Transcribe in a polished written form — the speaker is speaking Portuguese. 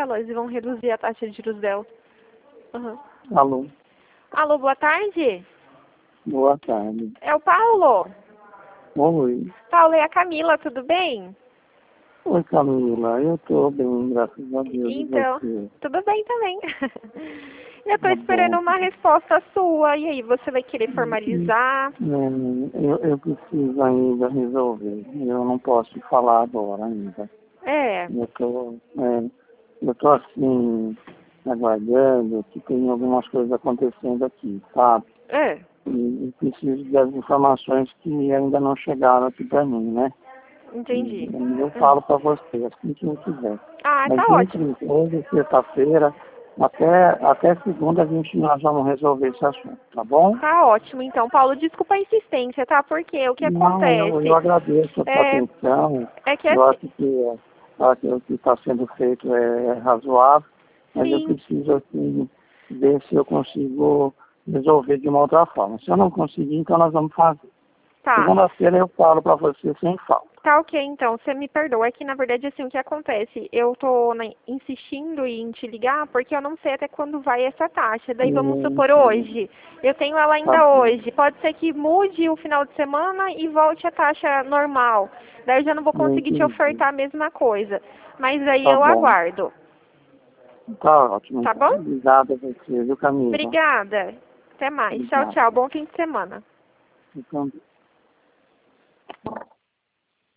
delas e vão reduzir a taxa de juros delas. Uhum. Alô? Alô, boa tarde. Boa tarde. É o Paulo? Oi. Paulo, é a Camila, tudo bem? Oi, Camila. Eu tô bem, graças a Deus. E Então, você? tudo bem também. Eu tô Tá esperando bom. uma resposta sua. E aí, você vai querer formalizar? Eu preciso ainda resolver. Eu não posso falar agora ainda. É. Eu tô assim, aguardando que tem algumas coisas acontecendo aqui, sabe? É. E preciso das informações que ainda não chegaram aqui para mim, né? Entendi. E eu falo para você, assim que eu quiser. Ah, Mas tá ótimo. entre hoje, sexta-feira, até segunda nós vamos resolver esse assunto, tá bom? Tá ótimo, então. Paulo, desculpa a insistência, tá? Porque o que Não, eu acontece agradeço a sua é, atenção. é que Eu assim, acho que o que está sendo feito é razoável, mas eu sim, preciso assim, ver se eu consigo resolver de uma outra forma. Se eu não conseguir, então nós vamos fazer. tá. Segunda-feira eu falo para você sem falta. Tá ok, então. Você me perdoa. É que, na verdade, assim, o que acontece? Eu tô insistindo em te ligar porque eu não sei até quando vai essa taxa. Daí, vamos supor, hoje. Eu tenho ela Tá ainda bom, hoje. Pode ser que mude o final de semana e volte a taxa normal. Daí, eu já não vou eu conseguir te entendi. ofertar a mesma coisa. Mas aí Tá eu bom. aguardo. Tá ótimo. Tá bom? Obrigado a você, viu, Camila? Obrigada. Até mais. Tchau, Obrigado. tchau. Bom fim de semana. Então,